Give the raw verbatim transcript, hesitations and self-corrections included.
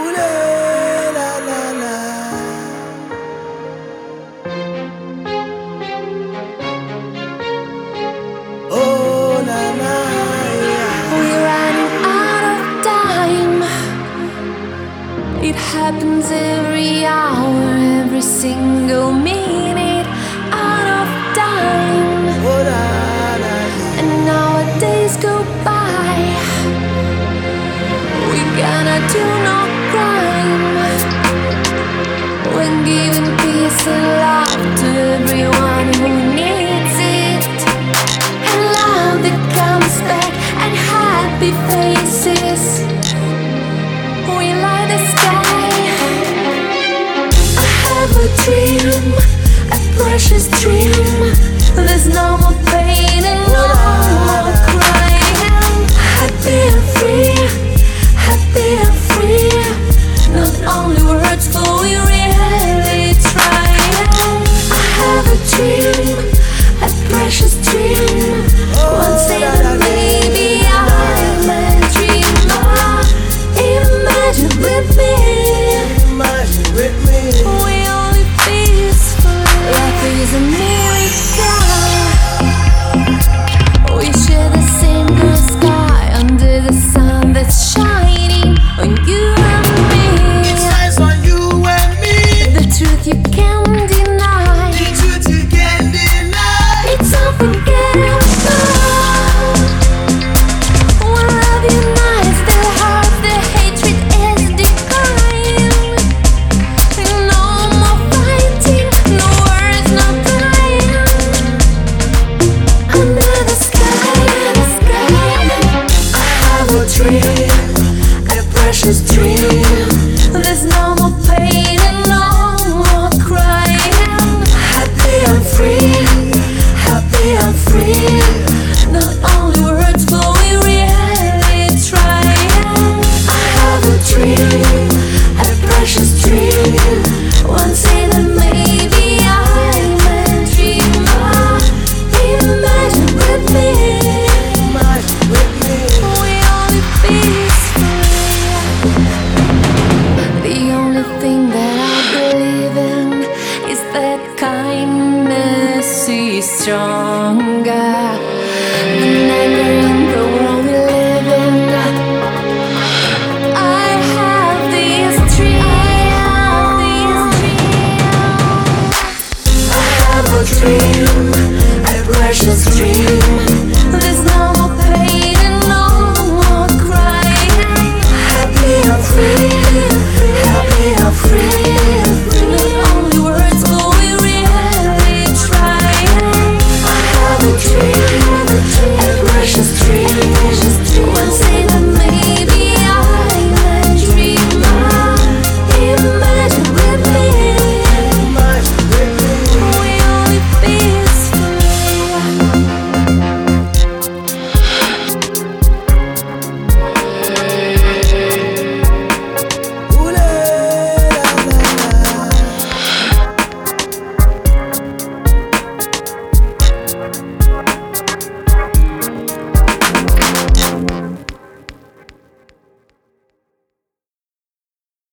la la la. Oh la la, yeah. We're running out of time. It happens every hour, every single minute. Out of time. Oh la la, And now our days go by. We gonna do no crime. When giving peace and love to everyone who needs it, and love that comes back and happy faces. We light the sky. I have a dream, a precious dream. There's no more pain and no more crying. Happy and free, happy and free. Not only words, but we really try. I have a dream, a precious dream. Once in a baby, I'm a dreamer. Imagine with me, imagine with me. we only peaceful. Life is a miracle. We share the same blue sky under the sun that's shining on you and me. It shines on you and me. The truth you can't deny. The truth you can't deny. It's unforgettable. When love unites the heart, the hatred is declined. No more fighting, no words, no crying. Under the sky, the sky, I have a dream.